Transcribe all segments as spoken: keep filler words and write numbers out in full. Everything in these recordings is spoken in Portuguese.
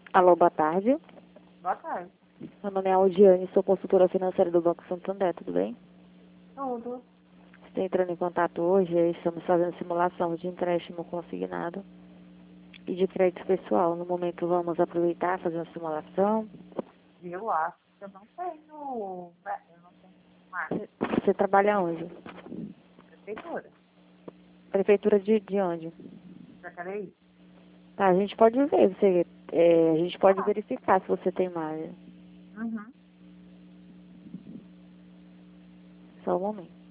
Alô, boa tarde. Boa tarde. Meu nome é Aldiane, sou consultora financeira do Banco Santander, tudo bem? Tudo. Estou entrando em contato hoje, estamos fazendo simulação de empréstimo consignado e de crédito pessoal. No momento vamos aproveitar, fazer uma simulação. Eu acho que eu não tenho. Eu não tenho mais. Você, você trabalha onde? Prefeitura. Prefeitura de, de onde? Jacareí? Tá, a gente pode ver, você, é, a gente pode Ah. verificar se você tem mais. Uhum. Só um momento.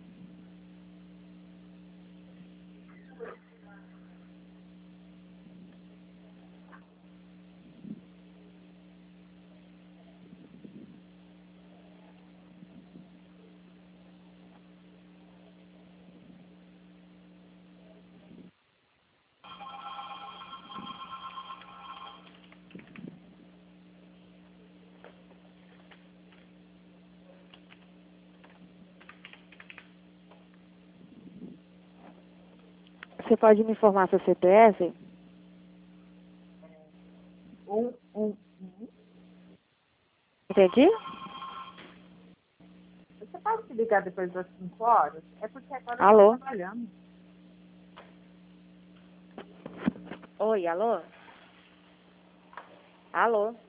Você pode me informar seu C P F? Um, um, um. Entendi? Você pode se ligar depois das cinco horas? É porque agora eu estou Alô? trabalhando. Oi, alô? Alô?